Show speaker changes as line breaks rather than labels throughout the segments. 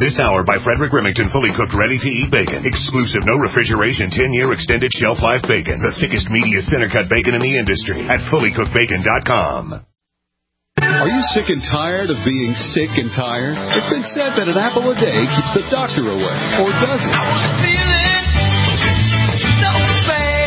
This hour by Frederick Remington, fully cooked, ready-to-eat bacon. Exclusive, no refrigeration, 10-year extended shelf life bacon. The thickest, meatiest center-cut bacon in the industry at fullycookedbacon.com.
Are you sick and tired of being sick and tired? It's been said that an apple a day keeps the doctor away. Or does it?
I was feeling so bad.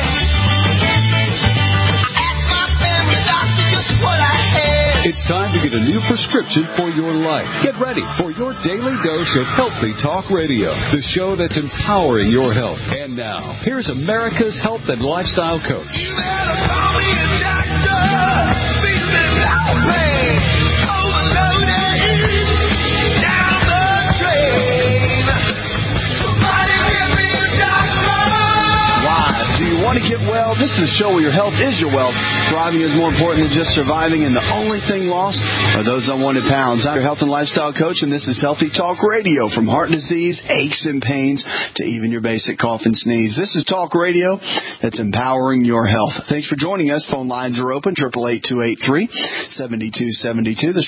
I asked my family doctor just what I had.
It's time to get a new prescription for your life. Get ready for your daily dose of Healthy Talk Radio, the show that's empowering your health. And now, here's America's health and lifestyle coach.
You better call me a doctor. Feeling lonely, overloaded, down the drain. Somebody give me a doctor.
Live. Do you want to get well? This is a show where your health is your wealth. Thriving is more important than just surviving, and the only thing lost are those unwanted pounds. I'm your health and lifestyle coach, and this is Healthy Talk Radio. From heart disease, aches and pains, to even your basic cough and sneeze. This is Talk Radio that's empowering your health. Thanks for joining us. Phone lines are open, 888-283-7272. That's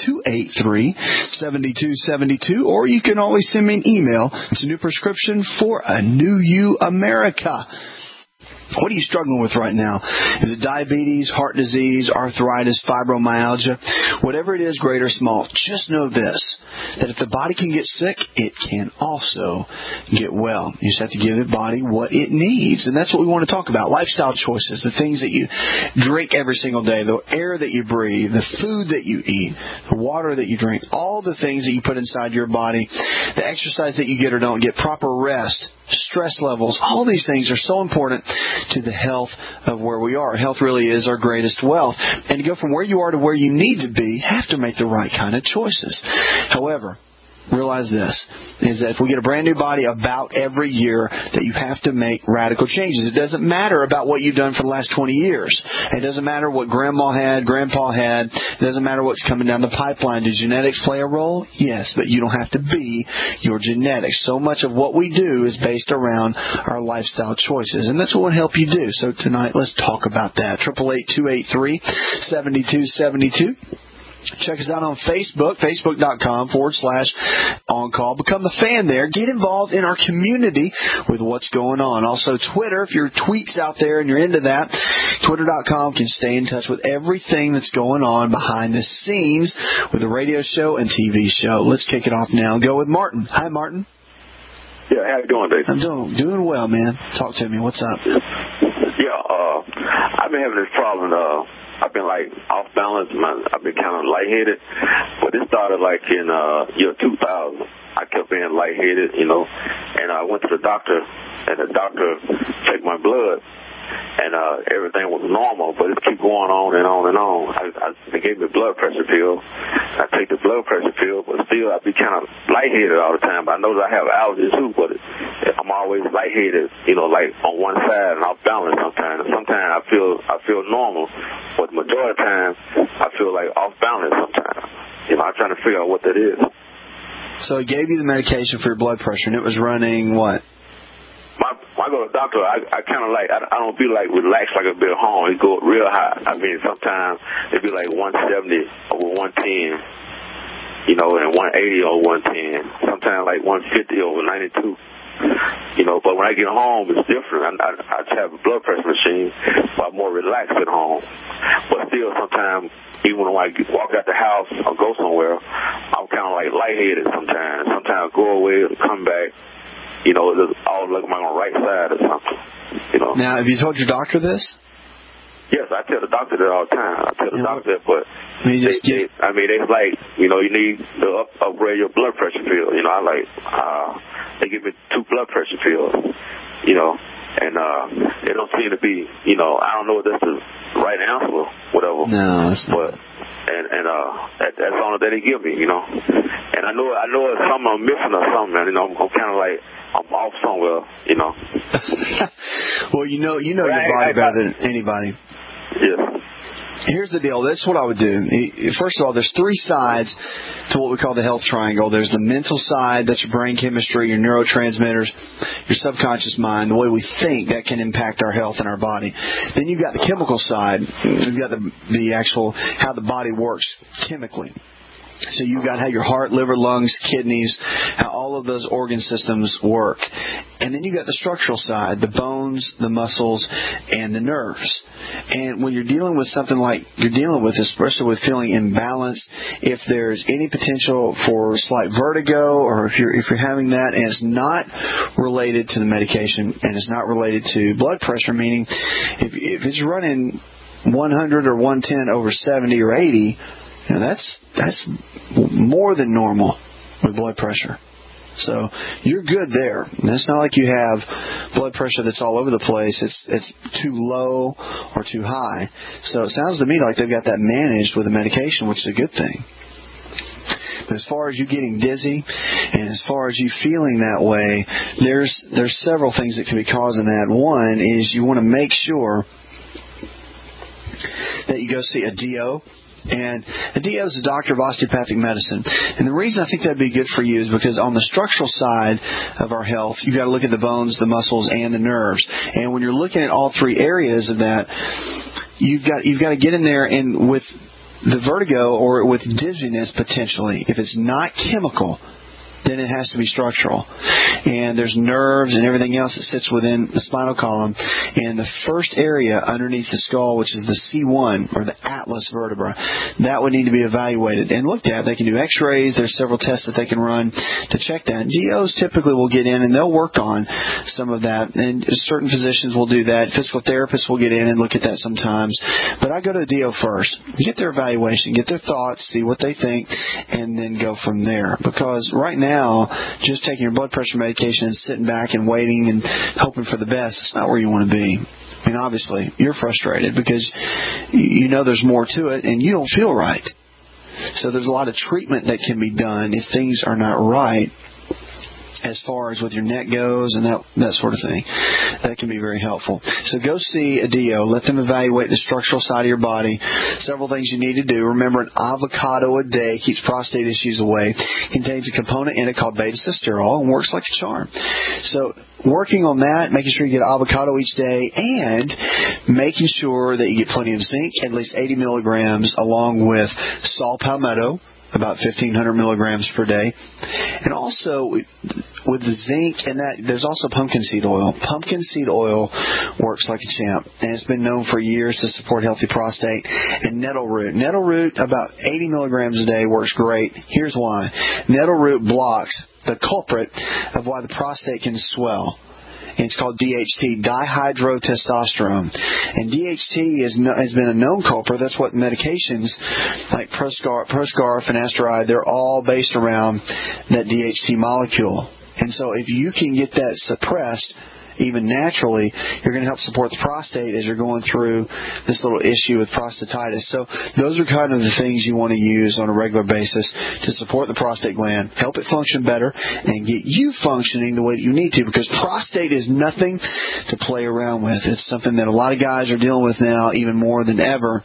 888-283-7272. Or you can always send me an email. It's a new prescription for a new you, America. What are you struggling with right now? Is it diabetes, heart disease, arthritis, fibromyalgia? Whatever it is, great or small, just know this, that if the body can get sick, it can also get well. You just have to give the body what it needs. And that's what we want to talk about. Lifestyle choices, the things that you drink every single day, the air that you breathe, the food that you eat, the water that you drink, all the things that you put inside your body, the exercise that you get or don't get, proper rest, stress levels, all these things are so important to the health of where we are. Health really is our greatest wealth. And to go from where you are to where you need to be, you have to make the right kind of choices. However, realize this, is that if we get a brand new body about every year, that you have to make radical changes. It doesn't matter about what you've done for the last 20 years. It doesn't matter what grandma had, grandpa had. It doesn't matter what's coming down the pipeline. Do genetics play a role? Yes, but you don't have to be your genetics. So much of what we do is based around our lifestyle choices, and that's what will help you do. So tonight, let's talk about that. 888-283-7272. Check us out on Facebook, facebook.com/on-call. Become a fan there. Get involved in our community with what's going on. Also, Twitter, if your tweets out there and you're into that, Twitter.com can stay in touch with everything that's going on behind the scenes with the radio show and TV show. Let's kick it off now and go with Martin. Hi, Martin.
Yeah, how you doing, Dave?
I'm doing well, man. Talk to me. What's up?
Yeah, I've been having this problem. I've been like off balance. I've been kind of lightheaded, but it started like in year 2000. I kept being lightheaded, and I went to the doctor, and the doctor checked my blood, and everything was normal, but it kept going on and on and on. They gave me a blood pressure pill. I take the blood pressure pill, but still I be kind of lightheaded all the time. But I know that I have allergies too, but I'm always lightheaded, like on one side and off balance sometimes. And sometimes I feel normal, but the majority of the time I feel like off balance sometimes. I'm trying to figure out what that is.
So he gave you the medication for your blood pressure, and it was running what?
When I go to the doctor, I kind of like, I don't be like relaxed like a bit at home. It go real high. I mean, sometimes it be like 170 over 110, and 180 over 110. Sometimes like 150 over 92. But when I get home, it's different. I have a blood pressure machine, but I'm more relaxed at home. But still, sometimes, even when I walk out the house or go somewhere, I'm kind of like lightheaded sometimes. Sometimes I go away and come back. It's all like I'm on the right side or something.
Now, have you told your doctor this?
Yes, I tell the doctor that all the time. I tell the doctor that, but they like, you need to upgrade your blood pressure pill. They give me 2 blood pressure pills, and they don't seem to be, I don't know if that's the right answer or whatever.
No, it's not.
But, that's all that they give me, And I know it's something I'm missing or something, man. I'm kind of like, I'm off somewhere,
Well, you know your body better than anybody.
Yeah.
Here's the deal. This is what I would do. First of all, there's 3 sides to what we call the health triangle. There's the mental side, that's your brain chemistry, your neurotransmitters, your subconscious mind, the way we think that can impact our health and our body. Then you've got the chemical side. You've got the actual how the body works chemically. So you've got how your heart, liver, lungs, kidneys, how all of those organ systems work. And then you got the structural side, the bones, the muscles, and the nerves. And when you're dealing with something like you're dealing with, especially with feeling imbalanced, if there's any potential for slight vertigo, or if you're having that and it's not related to the medication and it's not related to blood pressure, meaning if it's running 100 or 110 over 70 or 80, that's more than normal with blood pressure. So you're good there. And it's not like you have blood pressure that's all over the place. It's too low or too high. So it sounds to me like they've got that managed with the medication, which is a good thing. But as far as you getting dizzy and as far as you feeling that way, there's several things that can be causing that. One is you want to make sure that you go see a DO. And a DO is a doctor of osteopathic medicine. And the reason I think that would be good for you is because on the structural side of our health, you've got to look at the bones, the muscles, and the nerves. And when you're looking at all three areas of that, you've got to get in there and with the vertigo or with dizziness potentially, if it's not chemical, then it has to be structural. And there's nerves and everything else that sits within the spinal column. And the first area underneath the skull, which is the C1 or the atlas vertebra, that would need to be evaluated and looked at. They can do x-rays. There's several tests that they can run to check that. DOs typically will get in and they'll work on some of that. And certain physicians will do that. Physical therapists will get in and look at that sometimes. But I go to a DO first. Get their evaluation, get their thoughts, see what they think, and then go from there. Because right now, just taking your blood pressure medication and sitting back and waiting and hoping for the best, it's not where you want to be. I mean, obviously, you're frustrated because you know there's more to it and you don't feel right. So there's a lot of treatment that can be done if things are not right as far as with your neck goes and that sort of thing. That can be very helpful. So go see a DO. Let them evaluate the structural side of your body. Several things you need to do. Remember, an avocado a day keeps prostate issues away. Contains a component in it called beta-sitosterol and works like a charm. So working on that, making sure you get avocado each day, and making sure that you get plenty of zinc, at least 80 milligrams, along with saw palmetto, about 1,500 milligrams per day. And also, with the zinc and that, there's also pumpkin seed oil. Pumpkin seed oil works like a champ, and it's been known for years to support healthy prostate. And nettle root. Nettle root, about 80 milligrams a day, works great. Here's why. Nettle root blocks the culprit of why the prostate can swell. It's called DHT, dihydrotestosterone. And DHT has been a known culprit. That's what medications like Proscar, finasteride, they're all based around that DHT molecule. And so if you can get that suppressed, even naturally, you're going to help support the prostate as you're going through this little issue with prostatitis. So those are kind of the things you want to use on a regular basis to support the prostate gland, help it function better, and get you functioning the way that you need to, because prostate is nothing to play around with. It's something that a lot of guys are dealing with now even more than ever.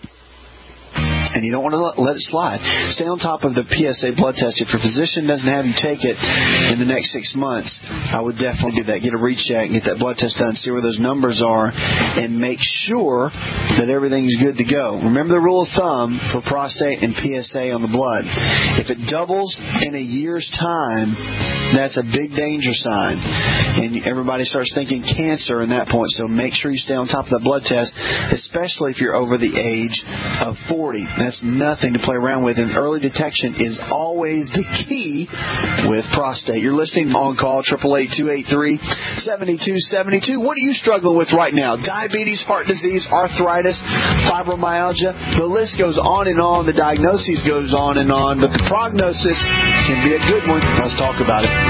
And you don't want to let it slide. Stay on top of the PSA blood test. If your physician doesn't have you take it in the next 6 months, I would definitely do that. Get a recheck, get that blood test done, see where those numbers are, and make sure that everything's good to go. Remember the rule of thumb for prostate and PSA on the blood. If it doubles in a year's time, that's a big danger sign. And everybody starts thinking cancer in that point. So make sure you stay on top of that blood test, especially if you're over the age of 40. That's nothing to play around with, and early detection is always the key with prostate. You're listening on call, 888-283-7272. What are you struggling with right now? Diabetes, heart disease, arthritis, fibromyalgia. The list goes on and on. The diagnosis goes on and on, but the prognosis can be a good one. Let's talk about it.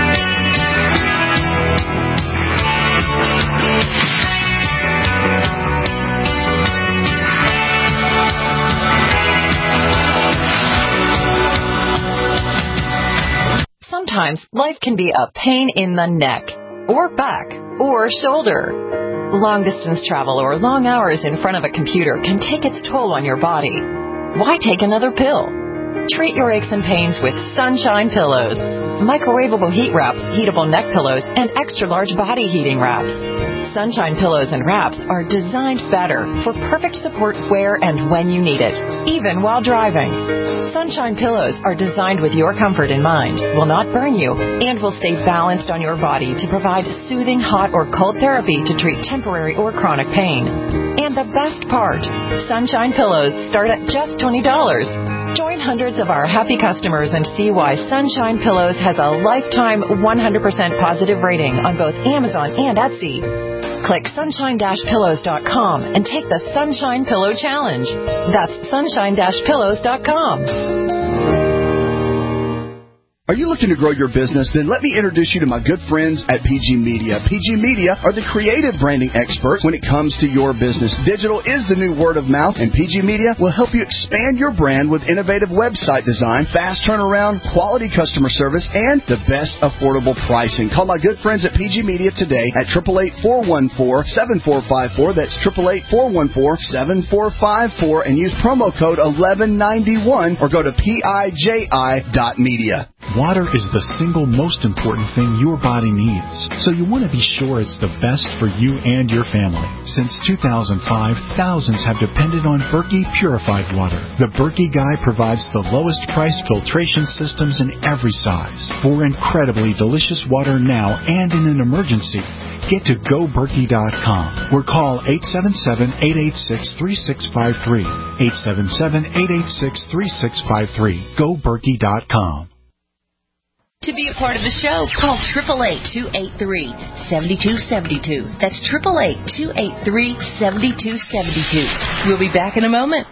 Sometimes life can be a pain in the neck, or back, or shoulder. Long-distance travel or long hours in front of a computer can take its toll on your body. Why take another pill? Treat your aches and pains with Sunshine Pillows. Microwavable heat wraps, heatable neck pillows, and extra-large body heating wraps. Sunshine pillows and wraps are designed better for perfect support where and when you need it, even while driving. Sunshine pillows are designed with your comfort in mind, will not burn you, and will stay balanced on your body to provide soothing hot or cold therapy to treat temporary or chronic pain. And the best part, Sunshine pillows start at just $20. Join hundreds of our happy customers and see why Sunshine Pillows has a lifetime 100% positive rating on both Amazon and Etsy. Click sunshine-pillows.com and take the Sunshine Pillow Challenge. That's sunshine-pillows.com.
Are you looking to grow your business? Then let me introduce you to my good friends at PG Media. PG Media are the creative branding experts when it comes to your business. Digital is the new word of mouth, and PG Media will help you expand your brand with innovative website design, fast turnaround, quality customer service, and the best affordable pricing. Call my good friends at PG Media today at 888-414-7454. That's 888-414-7454, and use promo code 1191 or go to PIJI.media.
Water is the single most important thing your body needs, so you want to be sure it's the best for you and your family. Since 2005, thousands have depended on Berkey purified water. The Berkey Guy provides the lowest price filtration systems in every size. For incredibly delicious water now and in an emergency, get to GoBerkey.com or call 877-886-3653. 877-886-3653. GoBerkey.com.
To be a part of the show, call 888-283-7272. That's 888-283-7272. We'll be back in a moment.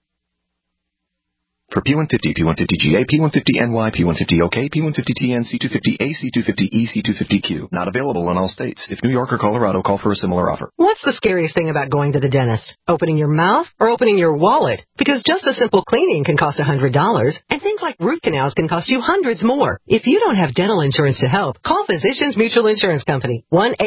For P150, P150GA, P150NY, P150OK, P150TN, C250A, C250E, C250Q. Not available in all states. If New York or Colorado, call for a similar offer.
What's the scariest thing about going to the dentist? Opening your mouth or opening your wallet? Because just a simple cleaning can cost $100, and things like root canals can cost you hundreds more. If you don't have dental insurance to help, call Physicians Mutual Insurance Company,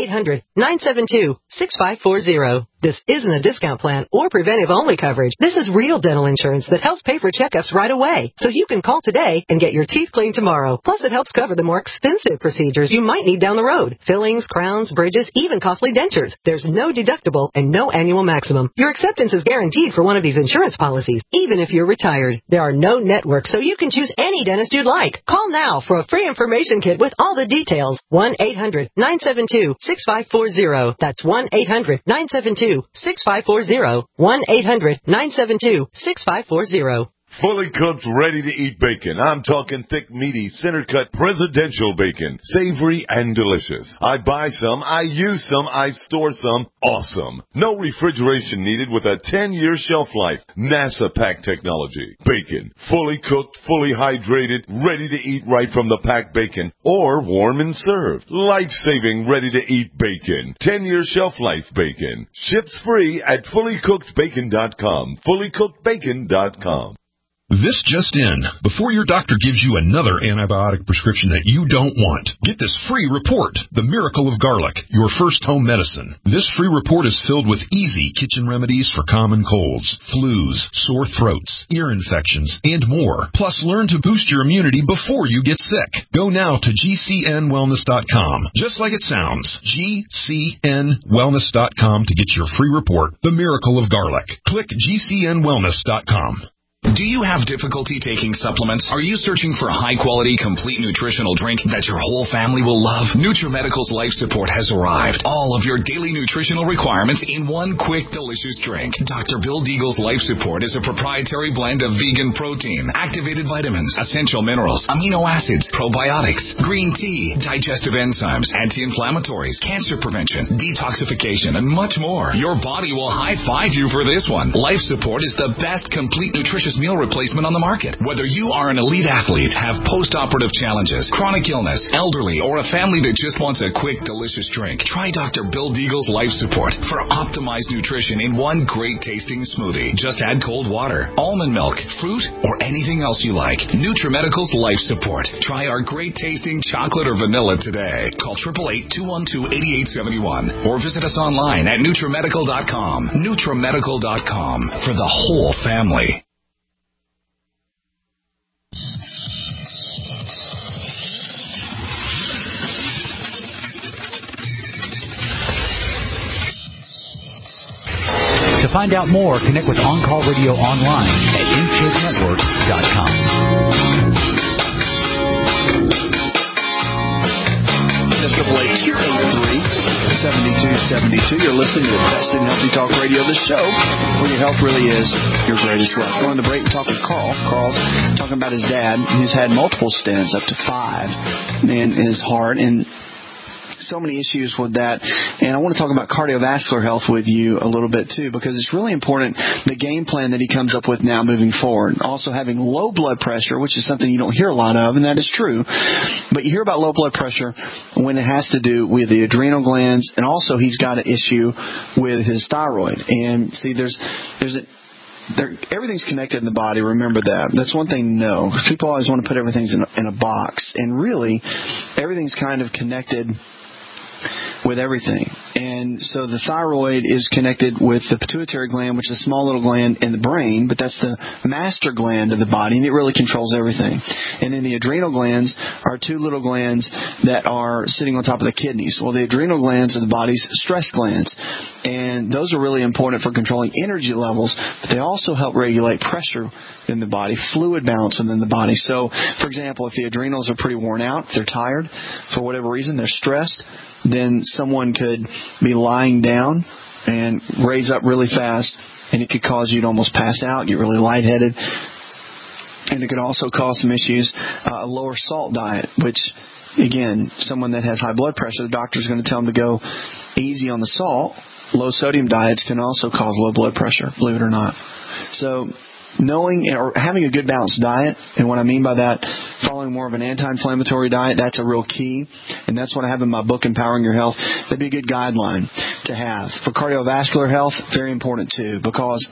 1-800-972-6540. This isn't a discount plan or preventive-only coverage. This is real dental insurance that helps pay for checkups right away. So you can call today and get your teeth cleaned tomorrow. Plus, it helps cover the more expensive procedures you might need down the road. Fillings, crowns, bridges, even costly dentures. There's no deductible and no annual maximum. Your acceptance is guaranteed for one of these insurance policies, even if you're retired. There are no networks, so you can choose any dentist you'd like. Call now for a free information kit with all the details. 1-800-972-6540. That's 1-800-972-6540. 1-800-972-6540.
Fully cooked, ready-to-eat bacon. I'm talking thick, meaty, center-cut, presidential bacon. Savory and delicious. I buy some, I use some, I store some. Awesome. No refrigeration needed with a 10-year shelf life. NASA pack technology. Bacon. Fully cooked, fully hydrated, ready to eat right from the packed bacon. Or warm and served. Life-saving, ready-to-eat bacon. 10-year shelf life bacon. Ships free at fullycookedbacon.com. Fullycookedbacon.com.
This just in. Before your doctor gives you another antibiotic prescription that you don't want, get this free report, The Miracle of Garlic, your first home medicine. This free report is filled with easy kitchen remedies for common colds, flus, sore throats, ear infections, and more. Plus, learn to boost your immunity before you get sick. Go now to GCNwellness.com. Just like it sounds, GCNwellness.com to get your free report, The Miracle of Garlic. Click GCNwellness.com.
Do you have difficulty taking supplements? Are you searching for a high-quality, complete nutritional drink that your whole family will love? NutriMedical's Life Support has arrived. All of your daily nutritional requirements in one quick, delicious drink. Dr. Bill Deagle's Life Support is a proprietary blend of vegan protein, activated vitamins, essential minerals, amino acids, probiotics, green tea, digestive enzymes, anti-inflammatories, cancer prevention, detoxification, and much more. Your body will high-five you for this one. Life Support is the best complete nutritious meal replacement on the market. Whether you are an elite athlete, have post-operative challenges, chronic illness, elderly, or a family that just wants a quick, delicious drink, try Dr. Bill Deagle's Life Support for optimized nutrition in one great-tasting smoothie. Just add cold water, almond milk, fruit, or anything else you like. NutriMedical's Life Support. Try our great-tasting chocolate or vanilla today. Call 888-212-8871 or visit us online at NutriMedical.com. NutriMedical.com for the whole family.
To find out more, connect with On Call Radio online at InShapeNetwork.com.
Triple H 883-7272. You're listening to the Best in Healthy Talk Radio, the show where your health really is your greatest wealth. Going to the break and talk with Carl. Carl's talking about his dad, who's had multiple stents, up to 5, in his heart, and so many issues with that. And I want to talk about cardiovascular health with you a little bit too, because it's really important, the game plan that he comes up with now moving forward. Also having low blood pressure, which is something you don't hear a lot of, and that is true. But you hear about low blood pressure when it has to do with the adrenal glands, and also he's got an issue with his thyroid. And see, everything's connected in the body. Remember that. That's one thing to know. People always want to put everything in a box, and really, everything's kind of connected with everything. And so the thyroid is connected with the pituitary gland, which is a small little gland in the brain, but that's the master gland of the body, and it really controls everything. And then the adrenal glands are 2 little glands that are sitting on top of the kidneys. Well, the adrenal glands are the body's stress glands, and those are really important for controlling energy levels, but they also help regulate pressure in the body, fluid balance within the body. So, for example, if the adrenals are pretty worn out, if they're tired, for whatever reason, they're stressed, then someone could be lying down and raise up really fast, and it could cause you to almost pass out, get really lightheaded. And it could also cause some issues, a lower salt diet, which, again, someone that has high blood pressure, the doctor's going to tell them to go easy on the salt. Low sodium diets can also cause low blood pressure, believe it or not. So knowing or having a good balanced diet, and what I mean by that, following more of an anti-inflammatory diet, that's a real key. And that's what I have in my book, Empowering Your Health. That'd be a good guideline to have. For cardiovascular health, very important too, because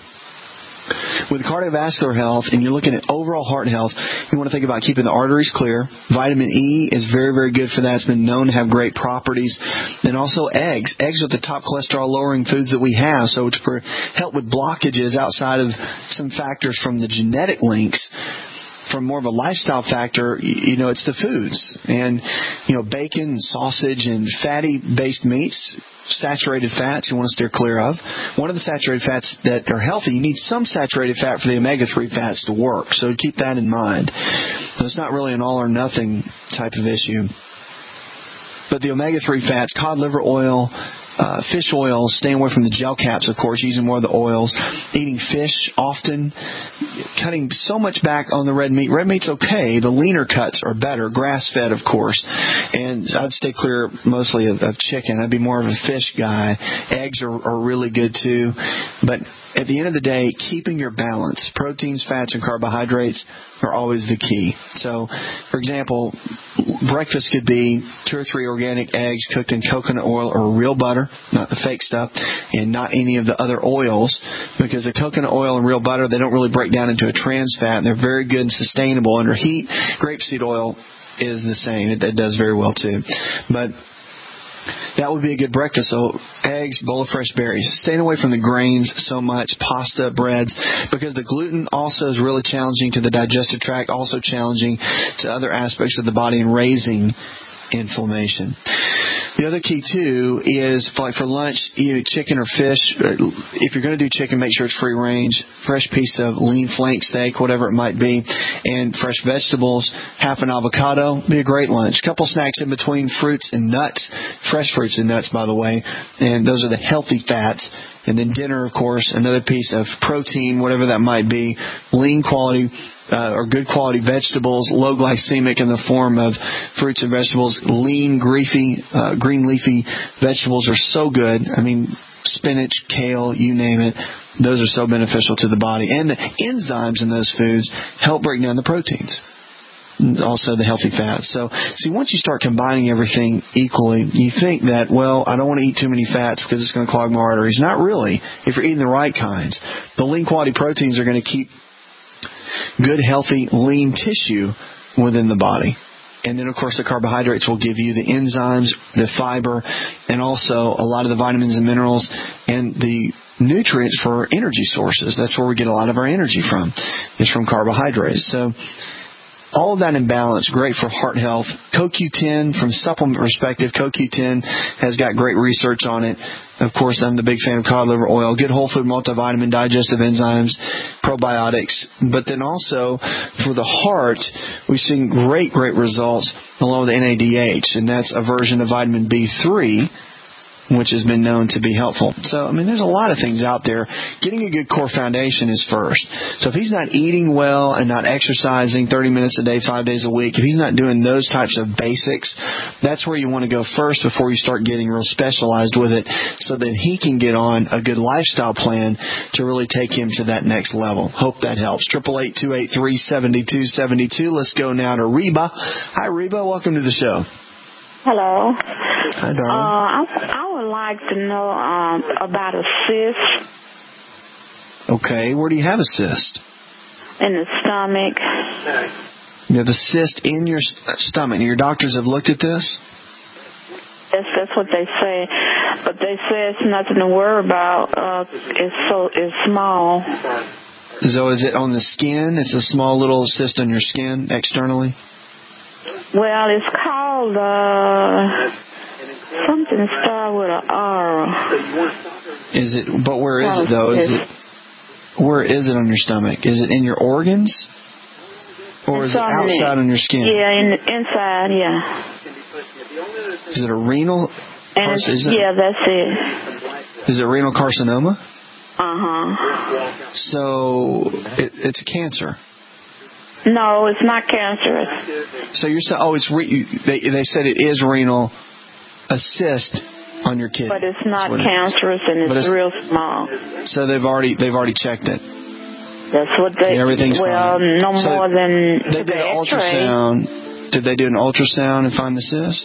with cardiovascular health, and you're looking at overall heart health, you want to think about keeping the arteries clear. Vitamin E is very, very good for that. It's been known to have great properties. And also eggs. Eggs are the top cholesterol-lowering foods that we have. So to help with blockages outside of some factors from the genetic links, from more of a lifestyle factor, it's the foods. And, bacon, sausage, and fatty-based meats, saturated fats you want to steer clear of. One of the saturated fats that are healthy, you need some saturated fat for the omega-3 fats to work. So keep that in mind. So it's not really an all-or-nothing type of issue. But the omega-3 fats, cod liver oil, fish oils, staying away from the gel caps, of course, using more of the oils, eating fish often, cutting so much back on the red meat. Red meat's okay. The leaner cuts are better, grass-fed, of course. And I'd stay clear mostly of chicken. I'd be more of a fish guy. Eggs are really good, too. But at the end of the day, keeping your balance, proteins, fats, and carbohydrates are always the key. So, for example, breakfast could be 2 or 3 organic eggs cooked in coconut oil or real butter, not the fake stuff, and not any of the other oils, because the coconut oil and real butter, they don't really break down into a trans fat, and they're very good and sustainable under heat. Grapeseed oil is the same. It does very well, too. But that would be a good breakfast. So eggs, bowl of fresh berries. Staying away from the grains so much, pasta, breads, because the gluten also is really challenging to the digestive tract, also challenging to other aspects of the body and raising inflammation. The other key, too, is like for lunch, you eat chicken or fish. If you're going to do chicken, make sure it's free range. Fresh piece of lean flank steak, whatever it might be. And fresh vegetables, half an avocado, be a great lunch. A couple snacks in between, fruits and nuts. Fresh fruits and nuts, by the way. And those are the healthy fats. And then dinner, of course, another piece of protein, whatever that might be. Lean quality or good quality vegetables, low glycemic in the form of fruits and vegetables. Lean, green leafy vegetables are so good. I mean, spinach, kale, you name it. Those are so beneficial to the body. And the enzymes in those foods help break down the proteins. Also the healthy fats. So, see, once you start combining everything equally, you think that, well, I don't want to eat too many fats because it's going to clog my arteries. Not really, if you're eating the right kinds. The lean quality proteins are going to keep good, healthy, lean tissue within the body. And then, of course, the carbohydrates will give you the enzymes, the fiber, and also a lot of the vitamins and minerals and the nutrients for energy sources. That's where we get a lot of our energy from, is from carbohydrates. So all of that in balance, great for heart health. CoQ10, from a supplement perspective, CoQ10 has got great research on it. Of course, I'm the big fan of cod liver oil, good whole food multivitamin, digestive enzymes, probiotics. But then also for the heart, we've seen great results along with NADH, and that's a version of vitamin B3, which has been known to be helpful. So, I mean, there's a lot of things out there. Getting a good core foundation is first. So if he's not eating well and not exercising 30 minutes a day, 5 days a week, if he's not doing those types of basics, that's where you want to go first before you start getting real specialized with it, so that he can get on a good lifestyle plan to really take him to that next level. Hope that helps. 888-283-7272. Let's go now to Reba. Hi, Reba. Welcome to the show.
Hello.
Hi, darling.
I would like to know about a cyst.
Okay, where do you have a cyst?
In the stomach.
You have a cyst in your stomach. And your doctors have looked at this?
Yes, that's what they say. But they say it's nothing to worry about. It's small.
So is it on the skin? It's a small little cyst on your skin externally?
Well, it's called something started with an R.
Is it? But where is it though? Where is it on your stomach? Is it in your organs, or is it outside on your skin?
Yeah, inside. Yeah.
Is it a renal?
Yeah, that's it.
Is it renal carcinoma?
So
it's cancer.
No, it's not cancerous.
So you're saying, they said it is renal, a cyst on your kidney.
But it's not cancerous, and it's real small.
So they've already checked it.
That's what they.
Everything's fine.
No more than
they did an ultrasound. Did they do an ultrasound and find the cyst?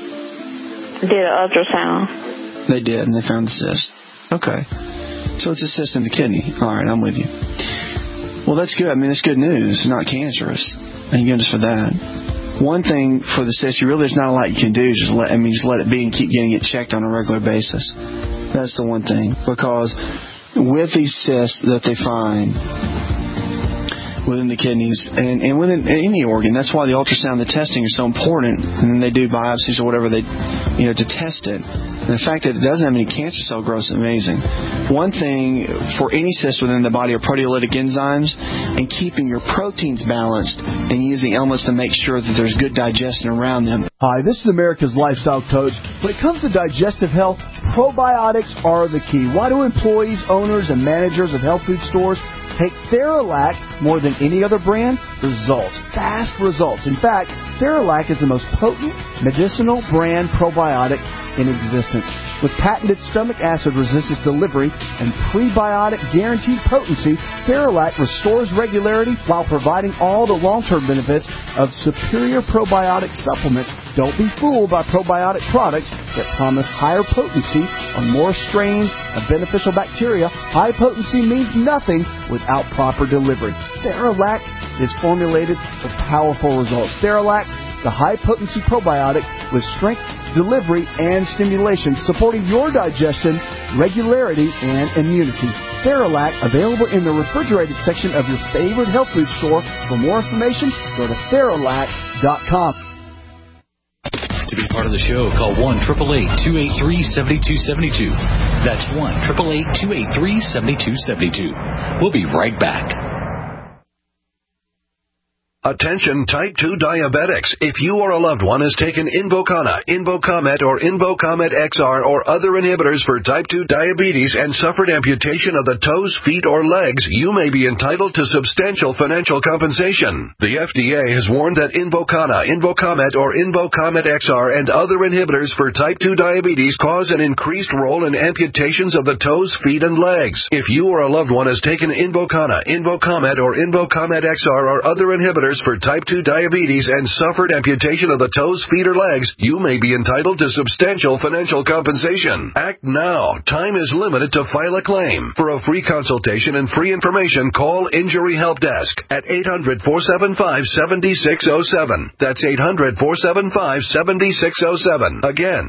Did an ultrasound.
They did, and they found the cyst. Okay. So it's a cyst in the kidney. All right, I'm with you. Well, that's good. I mean, that's good news. It's not cancerous. Thank goodness for that. One thing for the cyst, there's not a lot you can do. Just let it be and keep getting it checked on a regular basis. That's the one thing. Because with these cysts that they find within the kidneys and within any organ, that's why the ultrasound, the testing is so important. And then they do biopsies or whatever to test it. And the fact that it doesn't have any cancer cell growth is amazing. One thing for any cyst within the body are proteolytic enzymes, and keeping your proteins balanced and using elements to make sure that there's good digestion around them.
Hi, this is America's Lifestyle Coach. When it comes to digestive health, probiotics are the key. Why do employees, owners, and managers of health food stores take Theralac more than any other brand? Results. Fast results. In fact, Theralac is the most potent medicinal brand probiotic in existence. With patented stomach acid resistance delivery and prebiotic guaranteed potency, Theralac restores regularity while providing all the long-term benefits of superior probiotic supplements. Don't be fooled by probiotic products that promise higher potency on more strains of beneficial bacteria. High potency means nothing without proper delivery. Theralac is formulated for powerful results. Theralac, the high-potency probiotic with strength, delivery, and stimulation, supporting your digestion, regularity, and immunity. Theralac, available in the refrigerated section of your favorite health food store. For more information, go to Theralac.com.
To be part of the show, call 1-888-283-7272. That's 1-888-283-7272. We'll be right back.
Attention type 2 diabetics. If you or a loved one has taken Invokana, Invokamet, or Invokamet XR or other inhibitors for type 2 diabetes and suffered amputation of the toes, feet, or legs, you may be entitled to substantial financial compensation. The FDA has warned that Invokana, Invokamet, or Invokamet XR and other inhibitors for type 2 diabetes cause an increased role in amputations of the toes, feet, and legs. If you or a loved one has taken Invokana, Invokamet, or Invokamet XR or other inhibitors for type 2 diabetes and suffered amputation of the toes, feet, or legs, you may be entitled to substantial financial compensation. Act now. Time is limited to file a claim. For a free consultation and free information, call Injury Help Desk at 800-475-7607. That's 800-475-7607. Again,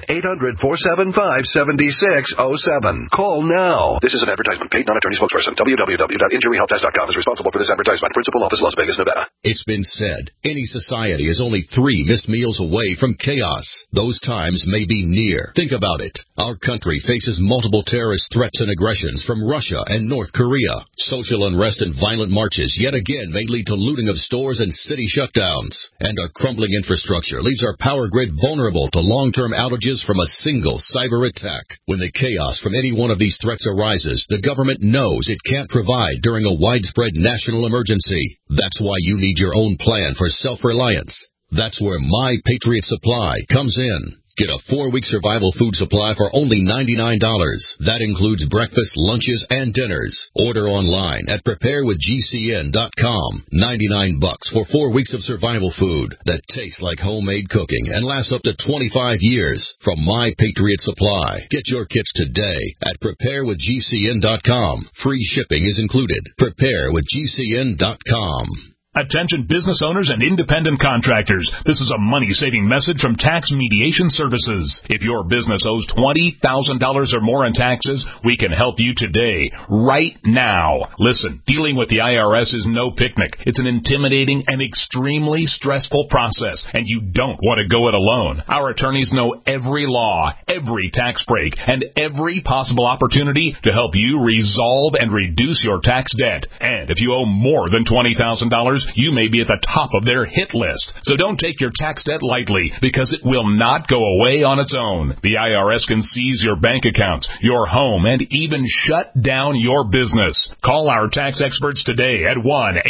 800-475-7607. Call now. This is an advertisement. Paid non-attorney spokesperson. www.injuryhelpdesk.com is responsible for this advertisement. Principal office, Las Vegas, Nevada.
It's been been said, any society is only 3 missed meals away from chaos. Those times may be near. Think about it. Our country faces multiple terrorist threats and aggressions from Russia and North Korea. Social unrest and violent marches yet again may lead to looting of stores and city shutdowns. And our crumbling infrastructure leaves our power grid vulnerable to long-term outages from a single cyber attack. When the chaos from any one of these threats arises, the government knows it can't provide during a widespread national emergency. That's why you need your own plan for self-reliance. That's where My Patriot Supply comes in. Get a 4-week survival food supply for only $99. That includes breakfast, lunches, and dinners. Order online at preparewithgcn.com. $99 for 4 weeks of survival food that tastes like homemade cooking and lasts up to 25 years from My Patriot Supply. Get your kits today at preparewithgcn.com. Free shipping is included. Preparewithgcn.com.
Attention business owners and independent contractors. This is a money-saving message from Tax Mediation Services. If your business owes $20,000 or more in taxes, we can help you today, right now. Listen, dealing with the IRS is no picnic. It's an intimidating and extremely stressful process, and you don't want to go it alone. Our attorneys know every law, every tax break, and every possible opportunity to help you resolve and reduce your tax debt. And if you owe more than $20,000, you may be at the top of their hit list. So don't take your tax debt lightly, because it will not go away on its own. The IRS can seize your bank accounts, your home, and even shut down your business. Call our tax experts today at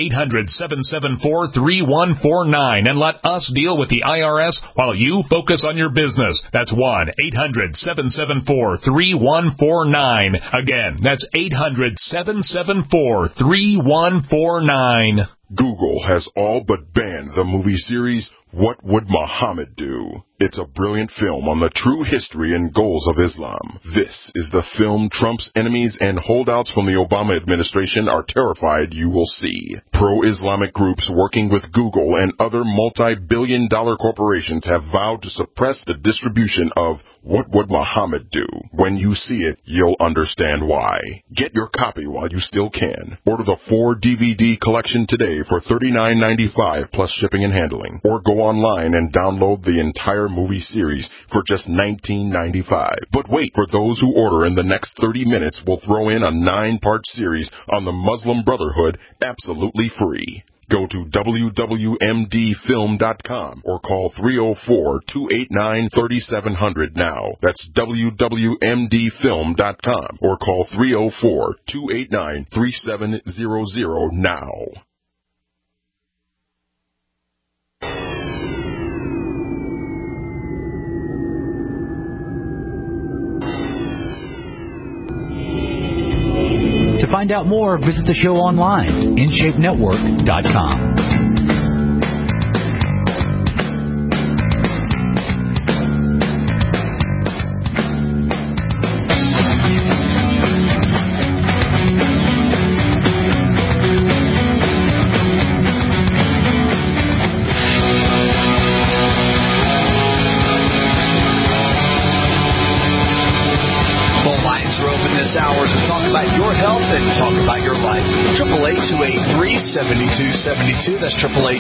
1-800-774-3149 and let us deal with the IRS while you focus on your business. That's 1-800-774-3149. Again, that's 800-774-3149.
Google has all but banned the movie series What Would Muhammad Do? It's a brilliant film on the true history and goals of Islam. This is the film Trump's enemies and holdouts from the Obama administration are terrified you will see. Pro-Islamic groups working with Google and other multi-billion-dollar corporations have vowed to suppress the distribution of What Would Muhammad Do? When you see it, you'll understand why. Get your copy while you still can. Order the 4-DVD collection today for $39.95 plus shipping and handling. Or go online and download the entire movie series for just $19.95. But wait, for those who order in the next 30 minutes, we'll throw in a 9-part series on the Muslim Brotherhood absolutely free. Go to wwmdfilm.com or call 304-289-3700 now. That's wwmdfilm.com or call 304-289-3700 now.
To find out more, visit the show online, InShapeNetwork.com.
That's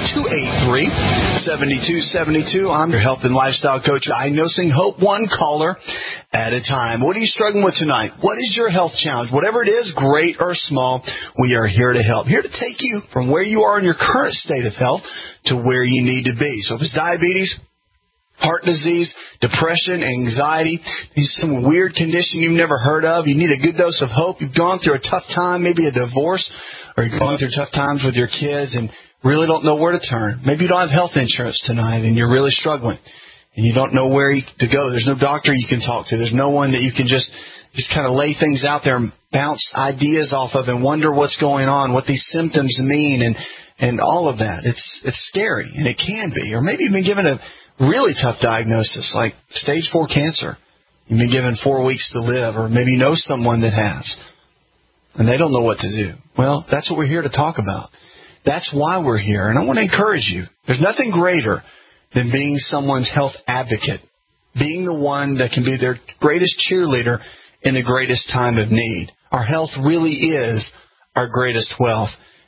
888-283-7272. I'm your health and lifestyle coach. I'm nosing hope one caller at a time. What are you struggling with tonight? What is your health challenge? Whatever it is, great or small, we are here to help. Here to take you from where you are in your current state of health to where you need to be. So if it's diabetes, heart disease, depression, anxiety, some weird condition you've never heard of, you need a good dose of hope, you've gone through a tough time, maybe a divorce, or you're going through tough times with your kids and really don't know where to turn. Maybe you don't have health insurance tonight and you're really struggling and you don't know where to go. There's no doctor you can talk to. There's no one that you can just kind of lay things out there and bounce ideas off of and wonder what's going on, what these symptoms mean and all of that. It's scary, and it can be. Or maybe you've been given a really tough diagnosis like stage 4 cancer. You've been given 4 weeks to live, or maybe you know someone that has, and they don't know what to do. Well, that's what we're here to talk about. That's why we're here. And I want to encourage you. There's nothing greater than being someone's health advocate, being the one that can be their greatest cheerleader in the greatest time of need. Our health really is our greatest wealth.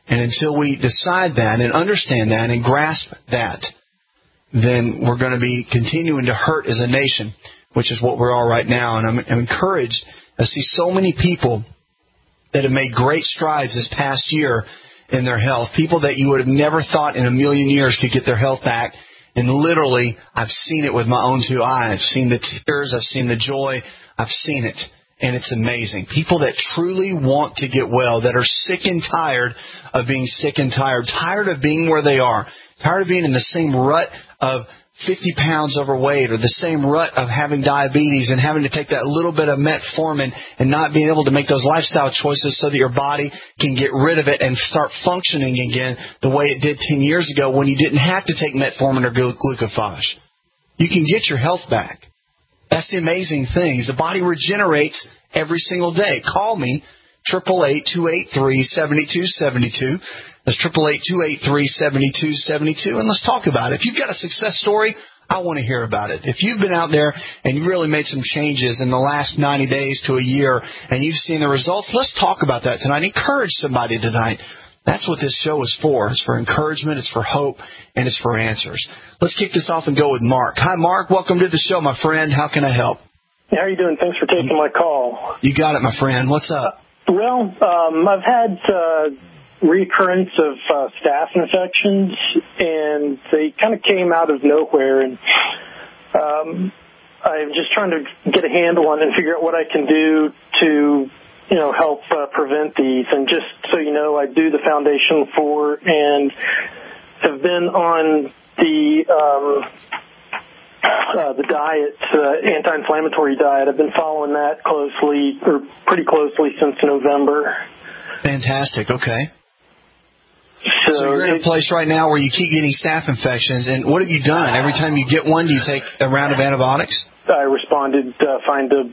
And until we decide that and understand that and grasp that, then we're going to be continuing to hurt as a nation, which is what we are right now. And I'm encouraged. I see so many people that have made great strides this past year in their health, people that you would have never thought in a million years could get their health back. And literally, I've seen it with my own two eyes. I've seen the tears. I've seen the joy. I've seen it. And it's amazing. People that truly want to get well, that are sick and tired of being sick and tired of being where they are, tired of being in the same rut of 50 pounds overweight or the same rut of having diabetes and having to take that little bit of metformin and not being able to make those lifestyle choices so that your body can get rid of it and start functioning again the way it did 10 years ago when you didn't have to take metformin or glucophage. You can get your health back. That's the amazing thing. The body regenerates every single day. Call me, 888-283-7272. That's 888-283-7272, and let's talk about it. If you've got a success story, I want to hear about it. If you've been out there and you really made some changes in the last 90 days to a year and you've seen the results, let's talk about that tonight. Encourage somebody tonight. That's what this show is for. It's for encouragement, it's for hope, and it's for answers. Let's kick this off and go with Mark. Hi, Mark. Welcome to the show, my friend. How can I help?
How are you doing? Thanks for taking my call.
You got it, my friend. What's up?
Well, I've had recurrence of staph infections, and they kind of came out of nowhere, and I'm just trying to get a handle on it and figure out what I can do to, help prevent these. And just so you know, I do the Foundation for and have been on the diet, anti-inflammatory diet. I've been following that closely, or pretty closely, since November.
Fantastic. Okay. So you're in a place right now where you keep getting staph infections, and what have you done? Every time you get one, do you take a round of antibiotics?
I responded fine to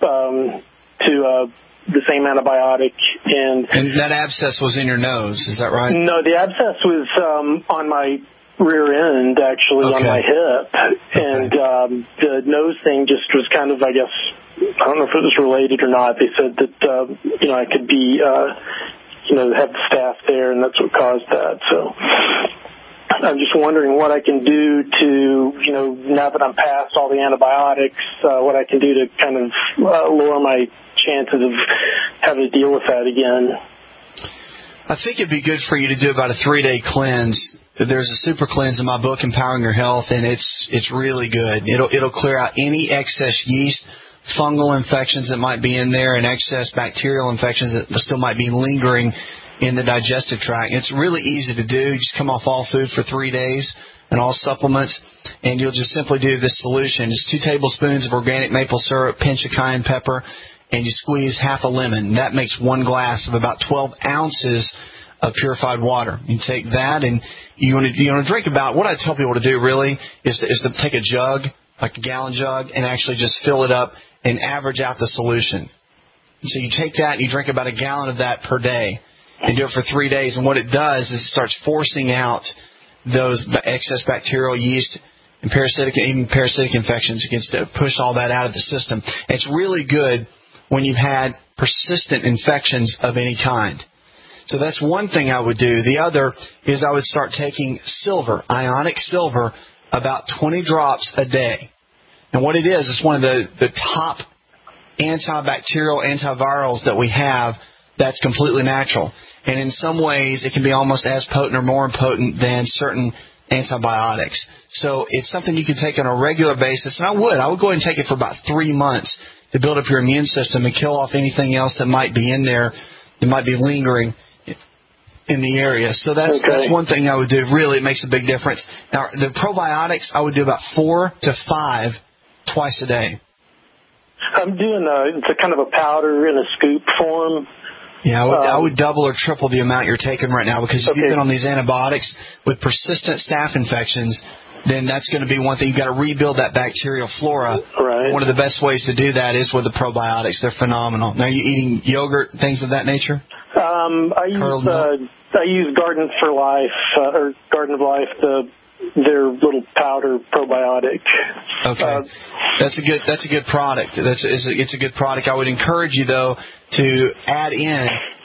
the same antibiotic. And
that abscess was in your nose, is that right?
No, the abscess was on my rear end, actually, on my hip. Okay. And the nose thing just was kind of, I guess, I don't know if it was related or not. They said that, I could be, have the staph there, and that's what caused that. So I'm just wondering what I can do to, now that I'm past all the antibiotics, what I can do to kind of lower my chances of having to deal with that again.
I think it'd be good for you to do about a 3-day cleanse. There's a super cleanse in my book, Empowering Your Health, and it's really good. It'll clear out any excess yeast, fungal infections that might be in there, and excess bacterial infections that still might be lingering in the digestive tract. It's really easy to do. You just come off all food for 3 days and all supplements, and you'll just simply do this solution. It's 2 tablespoons of organic maple syrup, pinch of cayenne pepper, and you squeeze half a lemon. That makes 1 glass of about 12 ounces of purified water. You take that, and you want to drink about, what I tell people to do really is to take a jug, like a gallon jug, and actually just fill it up and average out the solution. So you take that and you drink about a gallon of that per day and do it for 3 days. And what it does is it starts forcing out those excess bacterial, yeast, and parasitic infections. It gets to push all that out of the system. And it's really good when you've had persistent infections of any kind. So that's one thing I would do. The other is I would start taking silver, ionic silver, about 20 drops a day. And what it is, it's one of the top antibacterial, antivirals that we have that's completely natural. And in some ways, it can be almost as potent or more potent than certain antibiotics. So it's something you can take on a regular basis. And I would go ahead and take it for about 3 months to build up your immune system and kill off anything else that might be in there that might be lingering in the area. So that's one thing I would do. Really, it makes a big difference. Now, the probiotics, I would do about 4 to 5 twice a day.
I'm doing it's a kind of a powder in a scoop form.
Yeah, I would double or triple the amount you're taking right now, because if you've been on these antibiotics with persistent staph infections, then that's going to be one thing. You've got to rebuild that bacterial flora.
Right.
One of the best ways to do that is with the probiotics. They're phenomenal. Now, are you eating yogurt, things of that nature?
I use Garden for Life, or Garden of Life, their little powder probiotic.
Okay, that's a good product. It's a good product. I would encourage you though to add in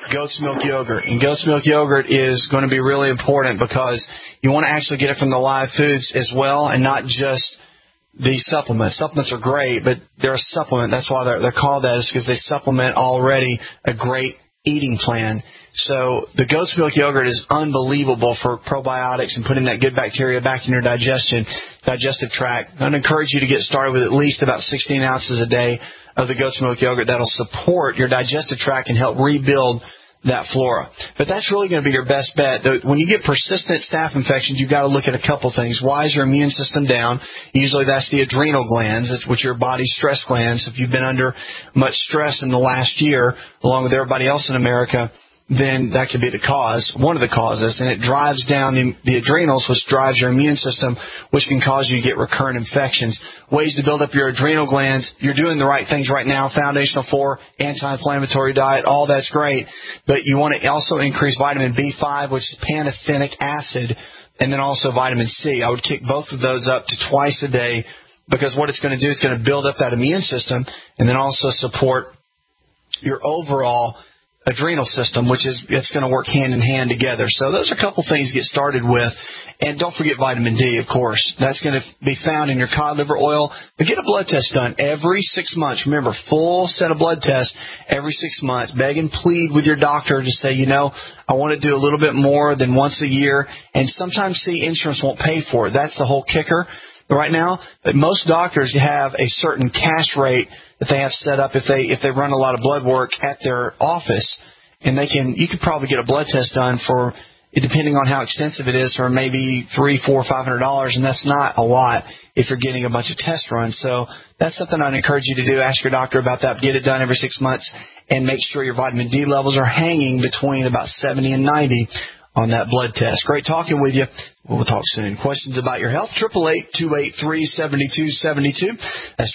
goat's milk yogurt. And goat's milk yogurt is going to be really important because you want to actually get it from the live foods as well and not just the supplements. Supplements are great, but they're a supplement. That's why they're called that, is because they supplement already a great eating plan. So the goat's milk yogurt is unbelievable for probiotics and putting that good bacteria back in your digestive tract. I'd encourage you to get started with at least about 16 ounces a day of the goat's milk yogurt. That'll support your digestive tract and help rebuild that flora. But that's really going to be your best bet. When you get persistent staph infections, you've got to look at a couple things. Why is your immune system down? Usually that's the adrenal glands, which are your body's stress glands. If you've been under much stress in the last year, along with everybody else in America, then that could be the cause, one of the causes, and it drives down the adrenals, which drives your immune system, which can cause you to get recurrent infections. Ways to build up your adrenal glands. You're doing the right things right now. Foundational 4, anti-inflammatory diet, all that's great. But you want to also increase vitamin B5, which is pantothenic acid, and then also vitamin C. I would kick both of those up to twice a day, because what it's going to do is going to build up that immune system and then also support your overall adrenal system, which is, it's going to work hand in hand together. So those are a couple things to get started with. And don't forget vitamin D, of course. That's going to be found in your cod liver oil. But get a blood test done every 6 months. Remember, full set of blood tests every 6 months. Beg and plead with your doctor to say, I want to do a little bit more than once a year. And sometimes, insurance won't pay for it. That's the whole kicker right now. But most doctors have a certain cash rate that they have set up if they run a lot of blood work at their office, and you could probably get a blood test done for, depending on how extensive it is, for maybe $300, $400, $500, and that's not a lot if you're getting a bunch of test runs. So that's something I'd encourage you to do. Ask your doctor about that. Get it done every 6 months, and make sure your vitamin D levels are hanging between about 70 and 90 on that blood test. Great talking with you. We'll talk soon. Questions about your health? 888-283-7272. That's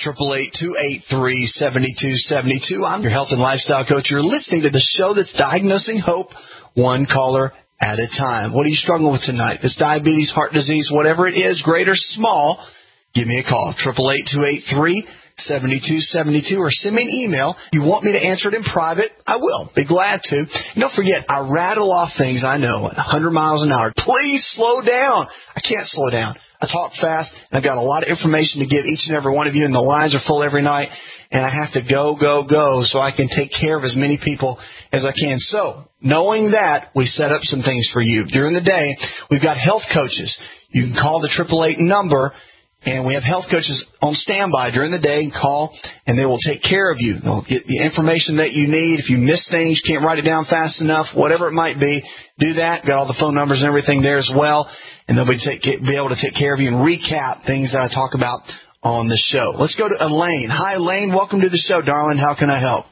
888-283-7272. I'm your health and lifestyle coach. You're listening to the show that's diagnosing hope one caller at a time. What are you struggling with tonight? If it's diabetes, heart disease, whatever it is, great or small, give me a call. 888-283-7272, or send me an email. You want me to answer it in private? I will. Be glad to. And don't forget, I rattle off things I know at 100 miles an hour. Please slow down. I can't slow down. I talk fast, and I've got a lot of information to give each and every one of you, and the lines are full every night, and I have to go so I can take care of as many people as I can. So, knowing that, we set up some things for you. During the day, we've got health coaches. You can call the 888 number, and we have health coaches on standby during the day. Call, and they will take care of you. They'll get the information that you need. If you miss things, you can't write it down fast enough, whatever it might be, do that. Got all the phone numbers and everything there as well. And they'll be able to take care of you and recap things that I talk about on the show. Let's go to Elaine. Hi, Elaine. Welcome to the show, darling. How can I help?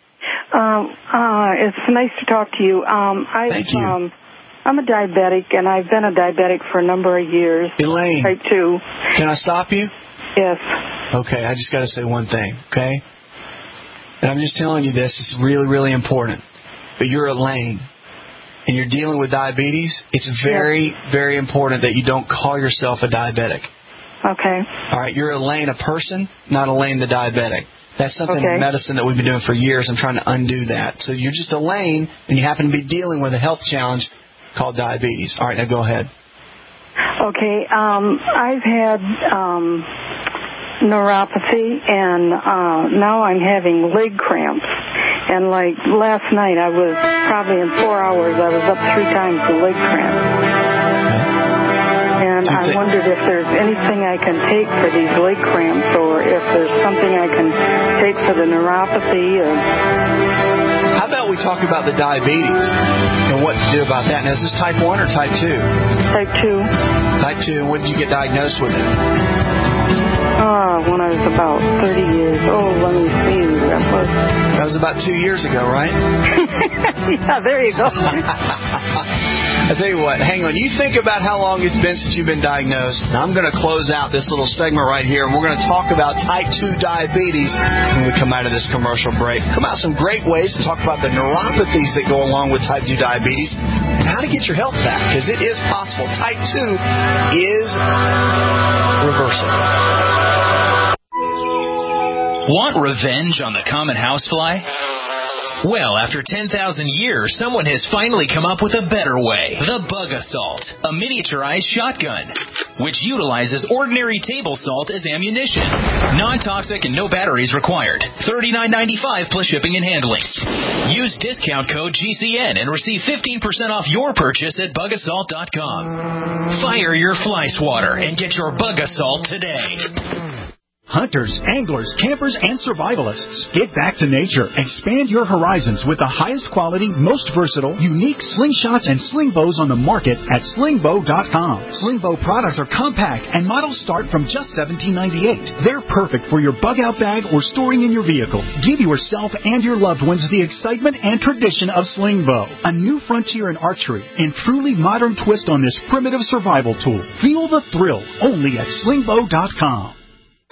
It's nice to talk to you.
Thank you.
I'm a diabetic, and I've been a diabetic for a number of years.
Elaine.
Type 2.
Can I stop you?
Yes.
Okay, I just got to say one thing, okay? And I'm just telling you this is really, really important. But you're Elaine, and you're dealing with diabetes. It's very, very important that you don't call yourself a diabetic.
Okay.
All right, you're Elaine, a person, not Elaine the diabetic. That's something in medicine that we've been doing for years. I'm trying to undo that. So you're just Elaine, and you happen to be dealing with a health challenge called diabetes. All right, now go ahead.
Okay, I've had neuropathy, and now I'm having leg cramps. And like last night, I was probably in 4 hours, I was up 3 times the leg cramp. And I wondered if there's anything I can take for these leg cramps, or if there's something I can take for the neuropathy.
How about we talk about the diabetes and what to do about that? Now, is this type 1 or type 2?
Type 2.
Type 2. And when did you get diagnosed with it?
When I was about 30 years old. Let me see.
That was about 2 years ago, right?
Yeah, there you go.
I tell you what, hang on. You think about how long it's been since you've been diagnosed. Now, I'm going to close out this little segment right here, and we're going to talk about type 2 diabetes when we come out of this commercial break. Come out some great ways to talk about the neuropathies that go along with type 2 diabetes and how to get your health back, because it is possible. Type 2 is reversible.
Want revenge on the common housefly?
Well, after 10,000 years, someone has finally come up with a better way. The Bug Assault, a miniaturized shotgun, which utilizes ordinary table salt as ammunition. Non-toxic and no batteries required. $39.95 plus shipping and handling. Use discount code GCN and receive 15% off your purchase at bugassault.com. Fire your fly swatter and get your Bug Assault today.
Hunters, anglers, campers, and survivalists. Get back to nature. Expand your horizons with the highest quality, most versatile, unique slingshots and sling bows on the market at slingbow.com. Slingbow products are compact and models start from just $17.98. They're perfect for your bug-out bag or storing in your vehicle. Give yourself and your loved ones the excitement and tradition of Slingbow, a new frontier in archery and truly modern twist on this primitive survival tool. Feel the thrill only at slingbow.com.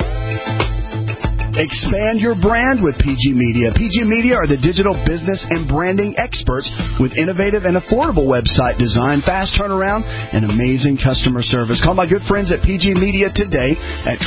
Expand your brand with PG Media. PG Media are the digital business and branding experts with innovative and affordable website design, fast turnaround, and amazing customer service. Call my good friends at PG Media today at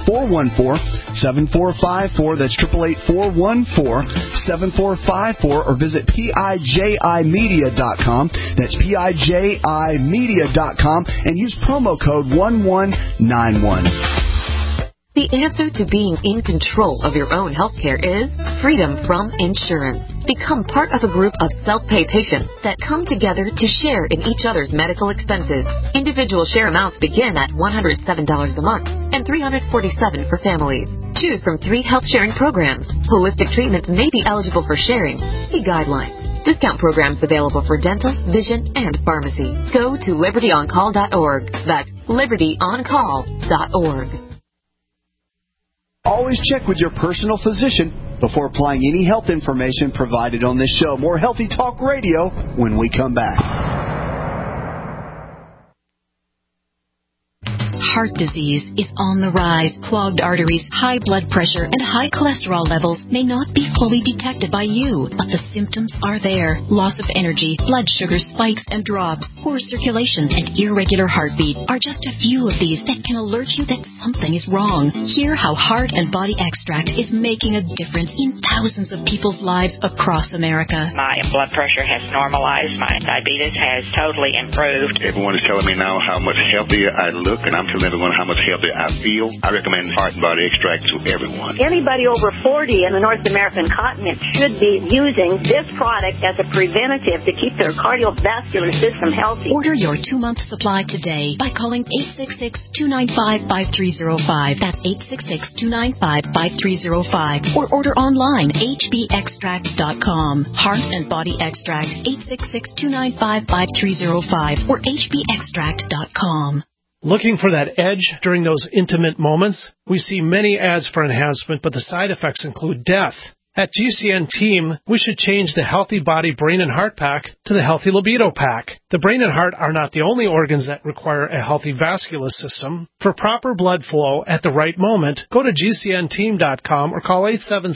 888-414-7454. That's 888-414-7454, or visit PIJImedia.com. That's PIJImedia.com, and use promo code 1191.
The answer to being in control of your own healthcare is freedom from insurance. Become part of a group of self-pay patients that come together to share in each other's medical expenses. Individual share amounts begin at $107 a month and $347 for families. Choose from 3 health sharing programs. Holistic treatments may be eligible for sharing. See guidelines. Discount programs available for dental, vision, and pharmacy. Go to libertyoncall.org. That's libertyoncall.org.
Always check with your personal physician before applying any health information provided on this show. More Healthy Talk Radio when we come back.
Heart disease is on the rise. Clogged arteries, high blood pressure, and high cholesterol levels may not be fully detected by you, but the symptoms are there. Loss of energy, blood sugar spikes and drops, poor circulation, and irregular heartbeat are just a few of these that can alert you that something is wrong. Hear how Heart and Body Extract is making a difference in thousands of people's lives across America.
My blood pressure has normalized. My diabetes has totally improved.
Everyone is telling me now how much healthier I look, and I'm telling everyone how much healthier I feel. I recommend Heart and Body Extract to everyone.
Anybody over 40 in the North American continent should be using this product as a preventative to keep their cardiovascular system healthy.
Order your 2-month supply today by calling 866-295-5305. That's 866-295-5305. Or order online, hbextract.com. Heart and Body Extract, 866-295-5305 or hbextract.com.
Looking for that edge during those intimate moments? We see many ads for enhancement, but the side effects include death. At GCN Team, we should change the Healthy Body, Brain, and Heart Pack to the Healthy Libido Pack. The brain and heart are not the only organs that require a healthy vascular system. For proper blood flow at the right moment, go to GCNteam.com or call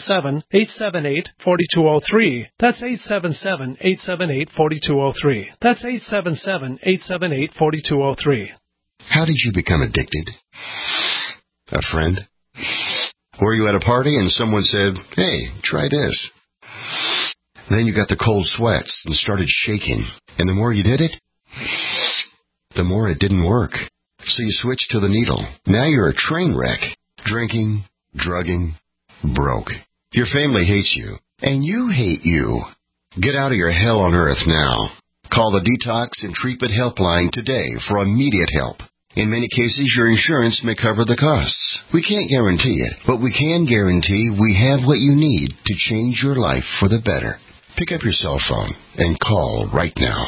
877-878-4203. That's 877-878-4203. That's 877-878-4203.
How did you become addicted? A friend? Were you at a party and someone said, "Hey, try this"? Then you got the cold sweats and started shaking. And the more you did it, the more it didn't work. So you switched to the needle. Now you're a train wreck. Drinking, drugging, broke. Your family hates you. And you hate you. Get out of your hell on earth now. Call the Detox and Treatment Helpline today for immediate help. In many cases, your insurance may cover the costs. We can't guarantee it, but we can guarantee we have what you need to change your life for the better. Pick up your cell phone and call right now.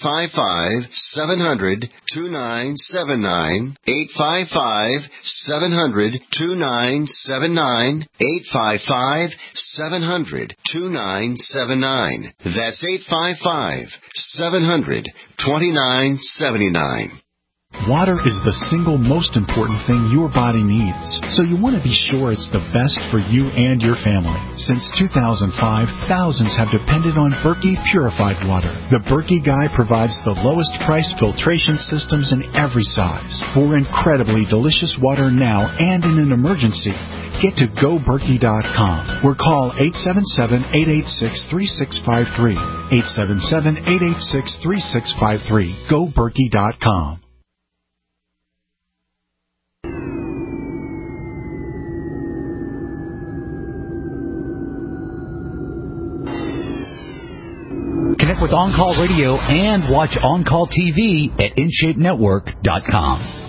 855-700-2979. 855-700-2979. 855-700-2979. That's 855-700-2979.
Water is the single most important thing your body needs, so you want to be sure it's the best for you and your family. Since 2005, thousands have depended on Berkey purified water. The Berkey Guy provides the lowest priced filtration systems in every size for incredibly delicious water now and in an emergency. Get to GoBerkey.com or call 877-886-3653. 877-886-3653. GoBerkey.com.
Connect with On Call Radio and watch On Call TV at InShapeNetwork.com.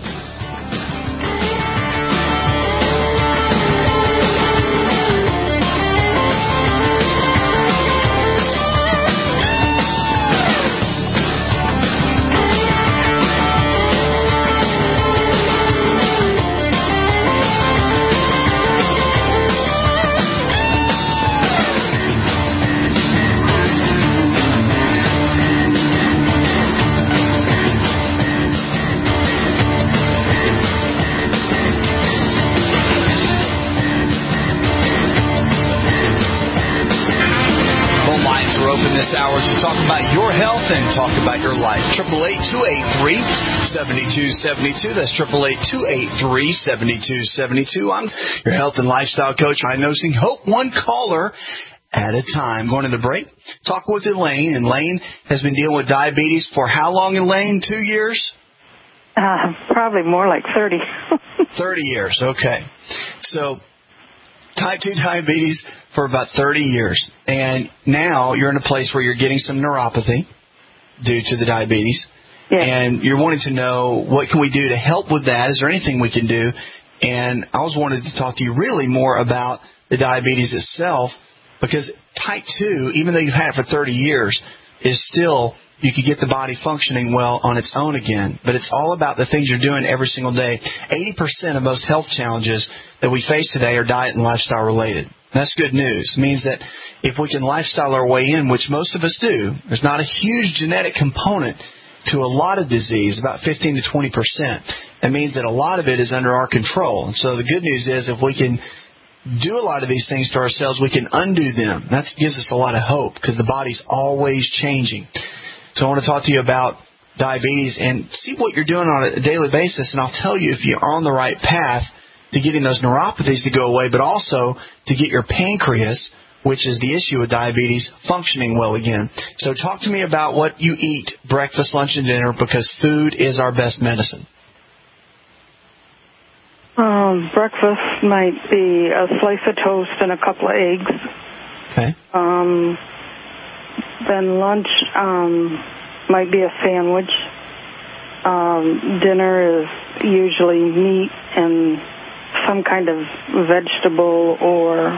Talk about your life. 888-283-7272. That's 888-283-7272. I'm your health and lifestyle coach, Diagnosing Hope, one caller at a time. Going to the break. Talk with Elaine. And Elaine has been dealing with diabetes for how long, Elaine? 2 years?
Probably more like 30.
30 years. Okay. So type 2 diabetes for about 30 years. And now you're in a place where you're getting some neuropathy due to the diabetes. Yeah. And you're wanting to know, what can we do to help with that? Is there anything we can do? And I was wanting to talk to you really more about the diabetes itself, because type 2, even though you've had it for 30 years, is still, you could get the body functioning well on its own again. But it's all about the things you're doing every single day. 80% of most health challenges that we face today are diet and lifestyle related. That's good news. It means that if we can lifestyle our way in, which most of us do, there's not a huge genetic component to a lot of disease, about 15 to 20%. That means that a lot of it is under our control. And so the good news is, if we can do a lot of these things to ourselves, we can undo them. That gives us a lot of hope, because the body's always changing. So I want to talk to you about diabetes and see what you're doing on a daily basis, and I'll tell you if you're on the right path to getting those neuropathies to go away, but also to get your pancreas, which is the issue with diabetes, functioning well again. So talk to me about what you eat, breakfast, lunch, and dinner, because food is our best medicine.
Breakfast might be a slice of toast and a couple of eggs.
Okay.
Then lunch might be a sandwich. Dinner is usually meat and some kind of vegetable, or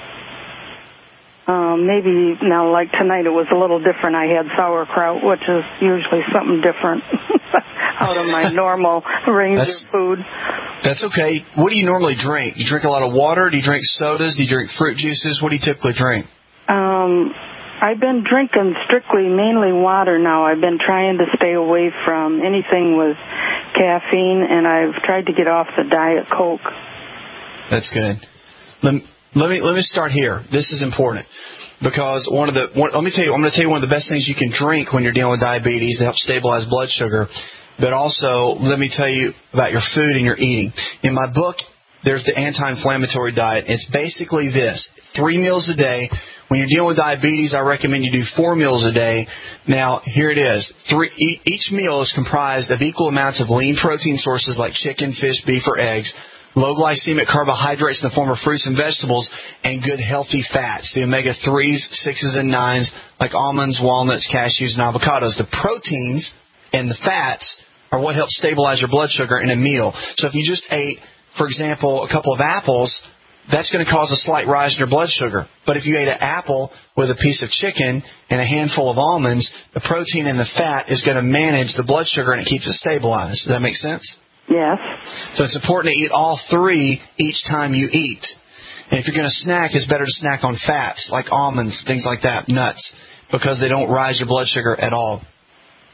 maybe, now like tonight it was a little different. I had sauerkraut, which is usually something different out of my normal range of food.
That's okay. What do you normally drink? You drink a lot of water? Do you drink sodas? Do you drink fruit juices? What do you typically drink?
I've been drinking strictly mainly water now. I've been trying to stay away from anything with caffeine, and I've tried to get off the Diet Coke. That's good.
Let me start here. This is important, because I'm going to tell you one of the best things you can drink when you're dealing with diabetes to help stabilize blood sugar. But also, let me tell you about your food and your eating. In my book, there's the anti-inflammatory diet. It's basically this: 3 meals a day. When you're dealing with diabetes, I recommend you do 4 meals a day. Now, here it is. Each meal is comprised of equal amounts of lean protein sources like chicken, fish, beef, or eggs, low glycemic carbohydrates in the form of fruits and vegetables, and good healthy fats, the omega-3s, 6s, and 9s, like almonds, walnuts, cashews, and avocados. The proteins and the fats are what helps stabilize your blood sugar in a meal. So if you just ate, for example, a couple of apples, that's going to cause a slight rise in your blood sugar. But if you ate an apple with a piece of chicken and a handful of almonds, the protein and the fat is going to manage the blood sugar, and it keeps it stabilized. Does that make sense?
Yes.
So it's important to eat all 3 each time you eat. And if you're going to snack, it's better to snack on fats like almonds, things like that, nuts, because they don't rise your blood sugar at all.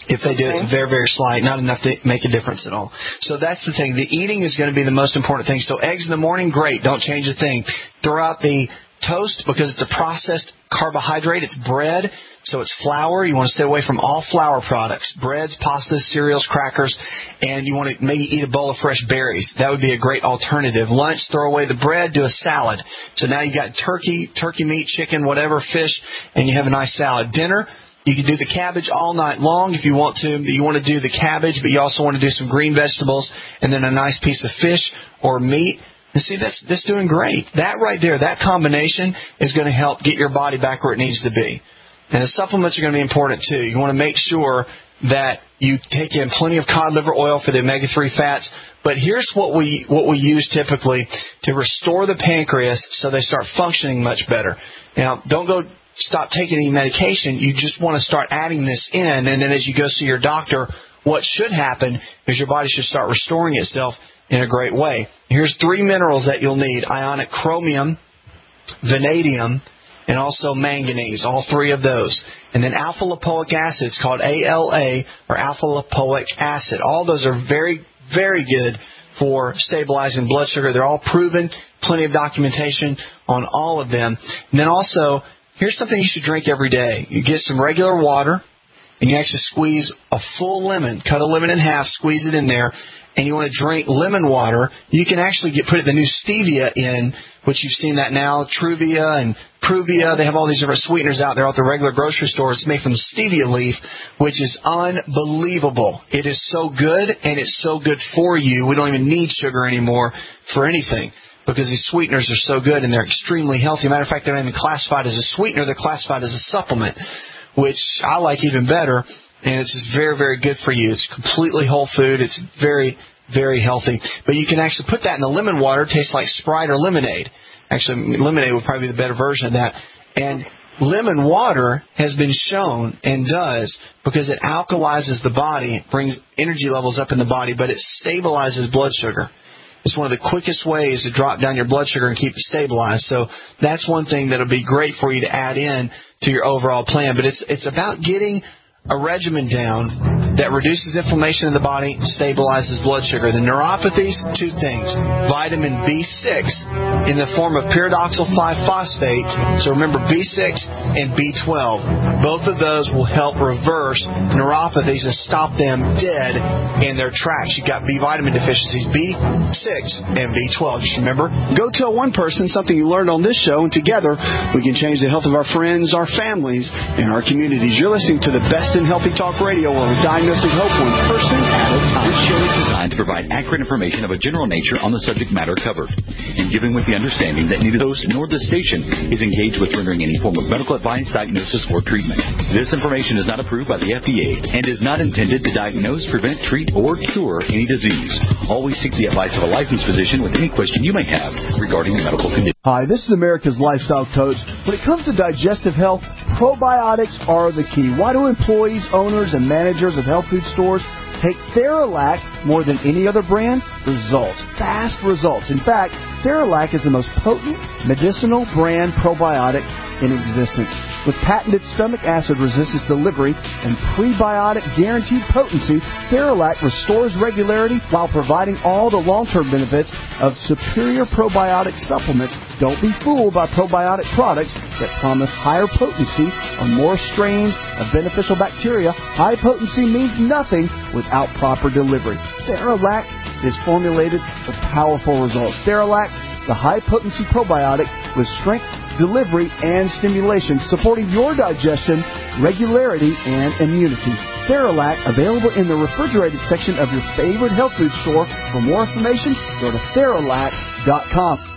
If they do, it's very, very slight, not enough to make a difference at all. So that's the thing. The eating is going to be the most important thing. So eggs in the morning, great. Don't change a thing. Throw out the toast because it's a processed carbohydrate. It's bread, so it's flour. You want to stay away from all flour products, breads, pastas, cereals, crackers, and you want to maybe eat a bowl of fresh berries. That would be a great alternative. Lunch, throw away the bread, do a salad. So now you got turkey meat, chicken, whatever, fish, and you have a nice salad. Dinner, you can do the cabbage all night long if you want to. You want to do the cabbage, but you also want to do some green vegetables and then a nice piece of fish or meat. And see, that's doing great. That right there, that combination is going to help get your body back where it needs to be. And the supplements are going to be important too. You want to make sure that you take in plenty of cod liver oil for the omega-3 fats. But here's what we use typically to restore the pancreas so they start functioning much better. Now, don't go stop taking any medication. You just want to start adding this in, and then as you go see your doctor, what should happen is your body should start restoring itself in a great way. Here's 3 minerals that you'll need: ionic chromium, vanadium, and also manganese, all 3 of those. And then alpha-lipoic acid, it's called ALA, or alpha-lipoic acid. All those are very, very good for stabilizing blood sugar. They're all proven, plenty of documentation on all of them. And then also, here's something you should drink every day. You get some regular water, and you actually squeeze a full lemon. Cut a lemon in half, squeeze it in there, and you want to drink lemon water. You can actually put the new stevia in, which you've seen that now, Truvia and Pruvia. They have all these different sweeteners out there at the regular grocery store. It's made from the stevia leaf, which is unbelievable. It is so good, and it's so good for you. We don't even need sugar anymore for anything, because these sweeteners are so good and they're extremely healthy. Matter of fact, they're not even classified as a sweetener. They're classified as a supplement, which I like even better, and it's just very, very good for you. It's completely whole food. It's very, very healthy. But you can actually put that in the lemon water. It tastes like Sprite or lemonade. Actually, lemonade would probably be the better version of that. And lemon water has been shown and does, because it alkalizes the body, it brings energy levels up in the body, but it stabilizes blood sugar. It's one of the quickest ways to drop down your blood sugar and keep it stabilized. So that's one thing that will be great for you to add in to your overall plan. But it's about getting a regimen down that reduces inflammation in the body, stabilizes blood sugar. The neuropathies, 2 things. Vitamin B6 in the form of pyridoxal 5-phosphate. So remember, B6 and B12. Both of those will help reverse neuropathies and stop them dead in their tracks. You've got B vitamin deficiencies, B6 and B12. Just remember, go tell one person something you learned on this show, and together we can change the health of our friends, our families, and our communities. You're listening to the best in healthy talk radio, where we're diagnosing hope one person at a time.
This show is designed to provide accurate information of a general nature on the subject matter covered, and given with the understanding that neither the host nor the station is engaged with rendering any form of medical advice, diagnosis, or treatment. This information is not approved by the FDA and is not intended to diagnose, prevent, treat, or cure any disease. Always seek the advice of a licensed physician with any question you may have regarding a medical condition.
Hi, this is America's Lifestyle Coach. When it comes to digestive health, probiotics are the key. Why do employees, owners, and managers of health food stores take Theralac more than any other brand? Results. Fast results. In fact, Theralac is the most potent medicinal brand probiotic in existence. With patented stomach acid resistance delivery and prebiotic guaranteed potency, Theralac restores regularity while providing all the long-term benefits of superior probiotic supplements. Don't be fooled by probiotic products that promise higher potency on more strains of beneficial bacteria. High potency means nothing without proper delivery. Theralac is formulated for powerful results. Theralac, the high-potency probiotic with strength, delivery, and stimulation, supporting your digestion, regularity, and immunity. Theralac, available in the refrigerated section of your favorite health food store. For more information, go to Theralac.com.